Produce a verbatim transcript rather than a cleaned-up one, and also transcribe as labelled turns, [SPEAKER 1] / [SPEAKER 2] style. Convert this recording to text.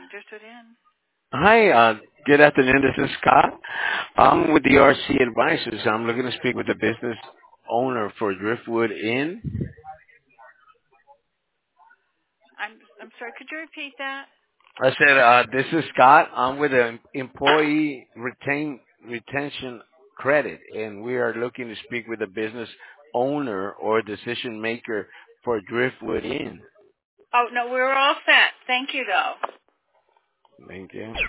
[SPEAKER 1] Hi, uh, good afternoon. This is Scott. I'm with the R C Advisors. I'm looking to speak with the business owner for Driftwood Inn. I said, uh, this is Scott. I'm with an employee retain, retention credit, and we are looking to speak with the business owner or decision maker for Driftwood Inn. Thank you.